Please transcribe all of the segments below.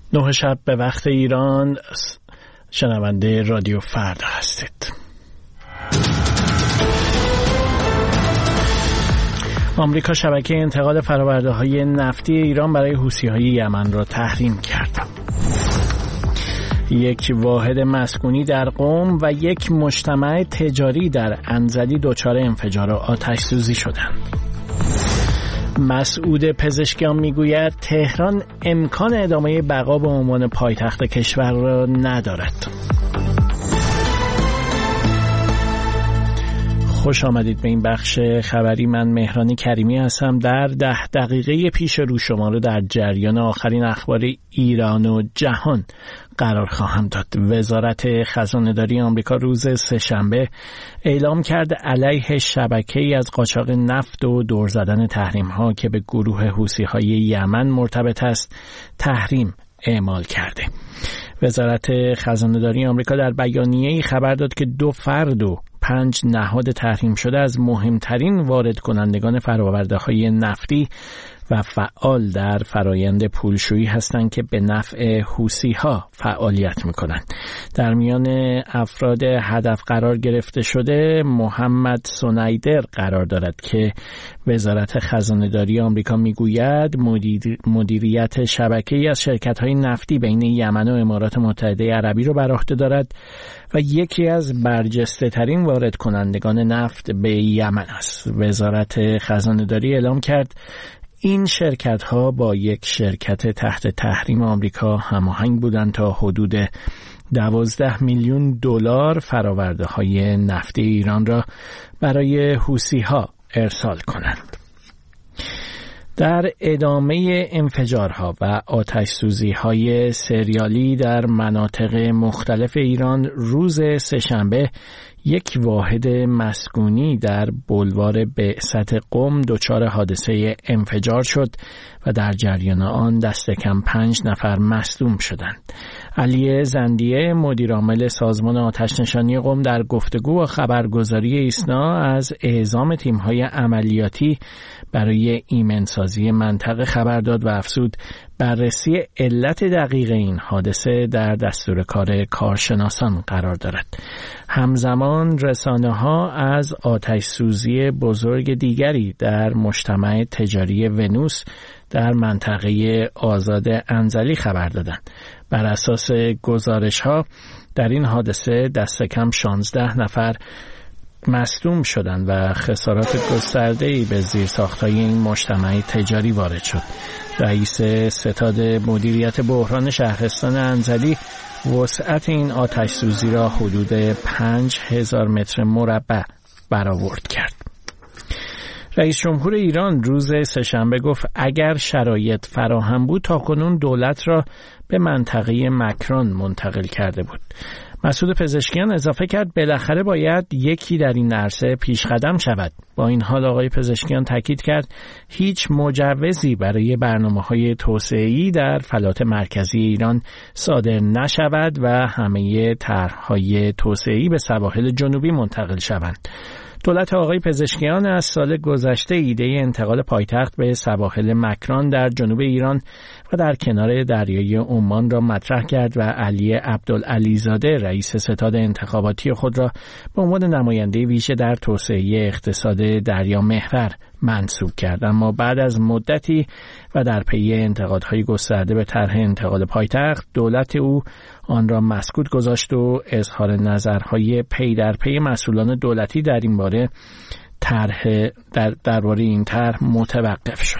9 شب به وقت ایران، شنونده رادیو فردا هستید. آمریکا شبکه انتقال فرآورده‌های نفتی ایران برای حوثی‌های یمن را تحریم کرد. یک واحد مسکونی در قم و یک مجتمع تجاری در انزلی دچار انفجار و آتش سوزی شدند. مسعود پزشکیان میگوید تهران امکان ادامه بقا به عنوان پایتخت کشور را ندارد. خوش آمدید به این بخش خبری. من مهران کریمی هستم. در 10 دقیقه پیش رو شما رو در جریان آخرین اخبار ایران و جهان قرار خواهم داد. وزارت خزانه‌داری آمریکا روز سه‌شنبه اعلام کرد علیه شبکه‌ای از قاچاق نفت و دور زدن تحریم‌ها که به گروه حوثی‌های یمن مرتبط است تحریم اعمال کرده. وزارت خزانه‌داری آمریکا در بیانیه‌ای خبر داد که 2 فرد و 5 نهاد تحریم شده از مهمترین وارد کنندگان فرآورده‌های نفتی و فعال در فرایند پولشویی هستند که به نفع حوثی‌ها فعالیت می‌کنند. در میان افراد هدف قرار گرفته شده محمد سونایدر قرار دارد که وزارت خزانه‌داری آمریکا میگوید مدیریت شبکه‌ای از شرکت‌های نفتی بین یمن و امارات متحده عربی را بر عهده دارد و یکی از برجسته‌ترین وارد کنندگان نفت به یمن است. وزارت خزانه‌داری اعلام کرد این شرکت‌ها با یک شرکت تحت تحریم آمریکا هماهنگ بودند تا حدود 12 میلیون دلار فرآورده‌های نفتی ایران را برای حوثی‌ها ارسال کنند. در ادامه انفجارها و آتش سوزی‌های سریالی در مناطق مختلف ایران روز سه‌شنبه یک واحد مسکونی در بولوار بعثت قم دچار حادثه انفجار شد و در جریان آن دست کم 5 نفر مصدوم شدند. علی زندیه مدیرعامل سازمان آتش‌نشانی قم در گفتگو و خبرگزاری ایسنا از اعزام تیم‌های عملیاتی برای ایمنسازی منطقه خبر داد و افزود بررسی علت دقیق این حادثه در دستور کار کارشناسان قرار دارد. همزمان رسانه‌ها از آتش سوزی بزرگ دیگری در مجتمع تجاری ونوس در منطقه آزاد انزلی خبر دادند. بر اساس گزارش‌ها در این حادثه دست کم 16 نفر مصدوم شدند و خسارات گسترده‌ای به زیرساخت‌های این مجتمع تجاری وارد شد. رئیس ستاد مدیریت بحران شهرستان انزلی وسعت این آتش سوزی را حدود 5000 متر مربع برآورد کرد. رئیس جمهور ایران روز سه‌شنبه گفت اگر شرایط فراهم بود تاکنون دولت را به منطقه مکران منتقل کرده بود. مسعود پزشکیان اضافه کرد بالاخره باید یکی در این عرصه پیشقدم شود. با این حال آقای پزشکیان تاکید کرد هیچ مجوزی برای برنامه‌های توسعه‌ای در فلات مرکزی ایران صادر نشود و همه طرح‌های توسعه‌ای به سواحل جنوبی منتقل شوند. دولت آقای پزشکیان از سال گذشته ایده انتقال پایتخت به سواحل مکران در جنوب ایران و در کنار دریای عمان را مطرح کرد و علی عبدالعلیزاده رئیس ستاد انتخاباتی خود را به عنوان نماینده ویژه در توسعه اقتصاد دریا محور منصوب کرد. اما بعد از مدتی و در پی انتقادهای گسترده به طرح انتقال پایتخت دولت او آن را مسکوت گذاشت و اظهار نظرهای پی در پی مسئولان دولتی در این باره درباره این طرح متوقف شد.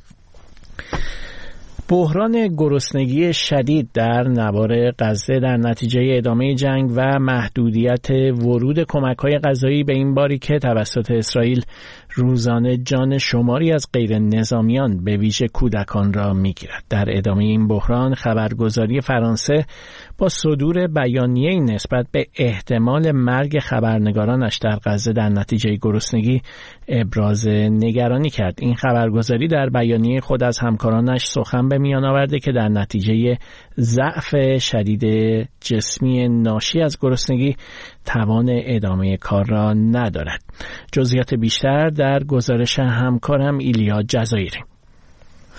بحران گرسنگی شدید در نوار غزه در نتیجه ادامه جنگ و محدودیت ورود کمک‌های غذایی به این باریکه توسط اسرائیل روزانه جان شماری از غیر نظامیان به ویژه کودکان را می‌گیرد. در ادامه این بحران خبرگزاری فرانسه با صدور بیانیه‌ای نسبت به احتمال مرگ خبرنگارانش در غزه در نتیجه گرسنگی ابراز نگرانی کرد. این خبرگزاری در بیانیه خود از همکارانش سخن به میان آورده که در نتیجه ضعف شدید جسمی ناشی از گرسنگی توان ادامه کار را ندارد. جزئیات بیشتر در گزارش همکارم ایلیا جزایری.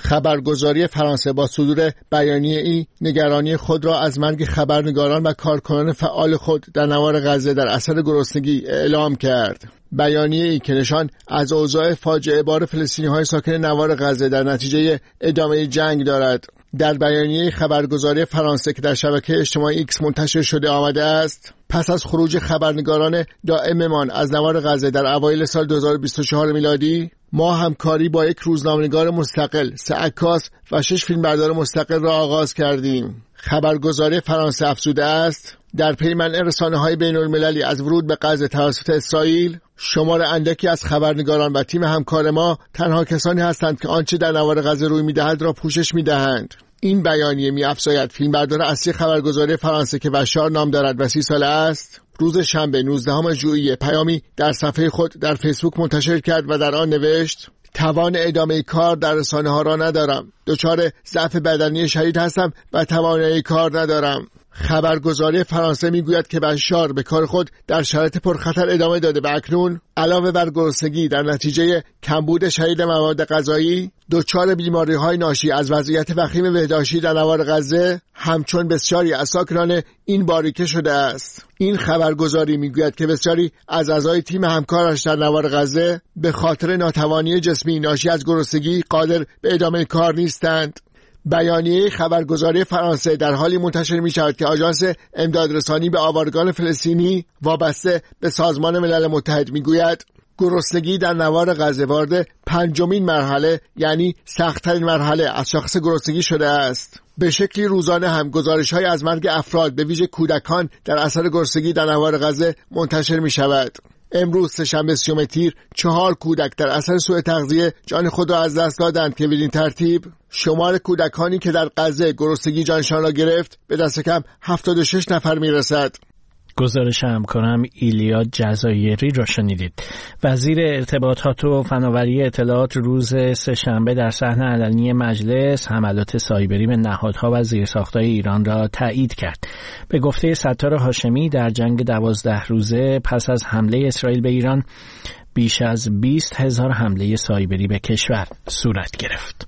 خبرگزاری فرانسه با صدور بیانیه‌ای نگرانی خود را از مرگ خبرنگاران و کارکنان فعال خود در نوار غزه در اثر گرسنگی اعلام کرد. بیانیه‌ای که نشان از اوضاع فاجعه بار فلسطینی‌های ساکن نوار غزه در نتیجه ادامه جنگ دارد. در بیانیه خبرگزاری فرانسه که در شبکه اجتماعی ایکس منتشر شده آمده است: پس از خروج خبرنگاران دائممان از نوار غزه در اوایل سال 2024 میلادی، ما همکاری با یک روزنامه‌نگار مستقل، 3 عکاس و 6 فیلمبردار مستقل را آغاز کردیم. خبرگزاری فرانسه افزوده است: در پی منع رسانه‌های بین‌المللی از ورود به غزه توسط اسرائیل، شمار اندکی از خبرنگاران و تیم همکار ما تنها کسانی هستند که آنچه در نوار غزه روی می‌دهد را پوشش می‌دهند. این بیانیه می‌افزاید فیلمبردار اصلی خبرگزاری فرانسه که بشار نام دارد و 30 ساله است، روز شنبه 19 ژوئیه پیامی در صفحه خود در فیسبوک منتشر کرد و در آن نوشت: توان ادامه کار در رسانه‌ها را ندارم. دچار ضعف بدنی شدید هستم و توانایی کار ندارم. خبرگزاری فرانسه میگوید که بشار به کار خود در شرایط پرخطر ادامه داده و اکنون علاوه بر گرسنگی در نتیجه کمبود شدید مواد غذایی، دچار بیماری‌های ناشی از وضعیت وخیم بهداشتی در نوار غزه همچون بسیاری از ساکنان این باریکه شده است. این خبرگزاری میگوید که بسیاری از اعضای تیم همکارش در نوار غزه به خاطر ناتوانی جسمی ناشی از گرسنگی قادر به ادامه کار نیستند. بیانیه خبرگزاری فرانسه در حالی منتشر می شود که آژانس امدادرسانی به آوارگان فلسطینی وابسته به سازمان ملل متحد می گوید گرسنگی در نوار غزه وارد 5مین مرحله، یعنی سخت‌ترین مرحله از شاخص گرسنگی شده است. به شکلی روزانه هم گزارش‌های از مرگ افراد به ویژه کودکان در اثر گرسنگی در نوار غزه منتشر می شود. امروز سه‌شنبه 30 تیر 4 کودک در اثر سوء تغذیه جان خود را از دست دادند که بدین ترتیب شمار کودکانی که در غزه گرسنگی جانشان را گرفت به دست کم 76 نفر میرسد. گزارش همکارم ایلیا جزایری را شنیدید. وزیر ارتباطات و فناوری اطلاعات روز سه‌شنبه در صحن علنی مجلس حملات سایبری به نهادها و زیرساخت‌های ایران را تایید کرد. به گفته ستار هاشمی در جنگ 12 روزه پس از حمله اسرائیل به ایران بیش از 20,000 حمله سایبری به کشور صورت گرفت.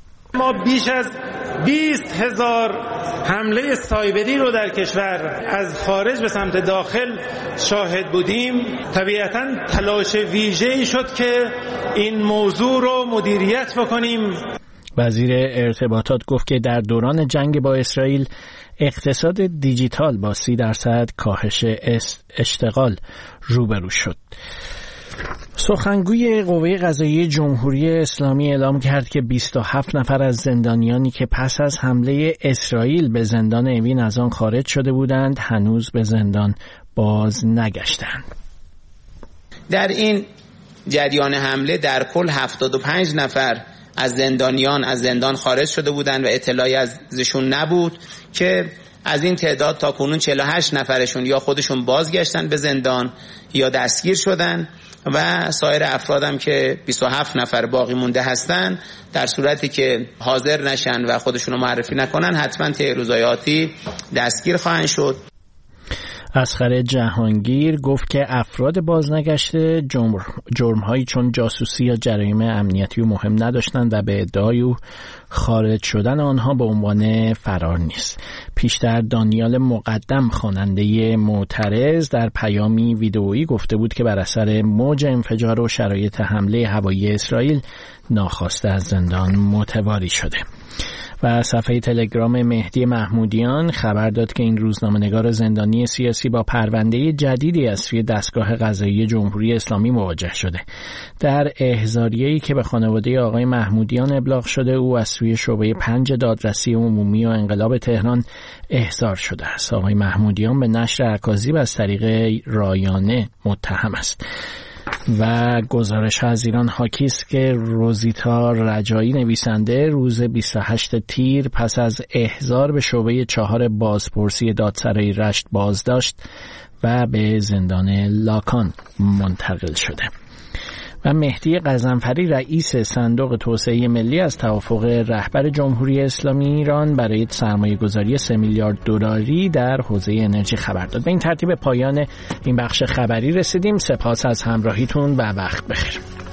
ما بیش از 20,000 حمله سایبری رو در کشور از خارج به سمت داخل شاهد بودیم. طبیعتاً تلاش ویژه‌ای شد که این موضوع رو مدیریت بکنیم. وزیر ارتباطات گفت که در دوران جنگ با اسرائیل اقتصاد دیجیتال با 30% کاهش اشتغال روبرو شد. سخنگوی قوه قضاییه جمهوری اسلامی اعلام کرد که 27 نفر از زندانیانی که پس از حمله اسرائیل به زندان اوین از آن خارج شده بودند هنوز به زندان باز نگشتند. در این جریان حمله در کل 75 نفر از زندانیان از زندان خارج شده بودند و اطلاعی ازشون نبود که از این تعداد تا کنون 48 نفرشون یا خودشون بازگشتن به زندان یا دستگیر شدن و سایر افرادم که 27 نفر باقی مونده هستن در صورتی که حاضر نشن و خودشونو معرفی نکنن حتما طی روزهای آتی دستگیر خواهند شد. اصغر جهانگیر گفت که افراد بازنگشته جرم‌هایی چون جاسوسی یا جرایم امنیتی و مهم نداشتند و به ادعای او خارج شدن آنها به عنوان فرار نیست. پیشتر دانیال مقدم خواننده معترض در پیامی ویدئویی گفته بود که بر اثر موج انفجار و شرایط حمله هوایی اسرائیل ناخواسته از زندان متواری شده. و صفحه تلگرام مهدی محمودیان خبر داد که این روزنامه‌نگار زندانی سیاسی با پرونده جدیدی از سوی دستگاه قضایی جمهوری اسلامی مواجه شده. در احضاریه‌ای که به خانواده آقای محمودیان ابلاغ شده او از سوی شعبه 5 دادرسی عمومی و انقلاب تهران احضار شده است. آقای محمودیان به نشر اکاذیب از طریق رایانه متهم است. و گزارش از ایران حاکی است که روزیتا رجایی نویسنده روز 28 تیر پس از احضار به شعبه 4 بازپرسی دادسرای رشت بازداشت و به زندان لاکان منتقل شده. و مهدی غضنفری رئیس صندوق توسعه ملی از توافق رهبر جمهوری اسلامی ایران برای سرمایه‌گذاری 3 میلیارد دلاری در حوزه انرژی خبر داد. به این ترتیب پایان این بخش خبری رسیدیم. سپاس از همراهیتون و وقت بخیر.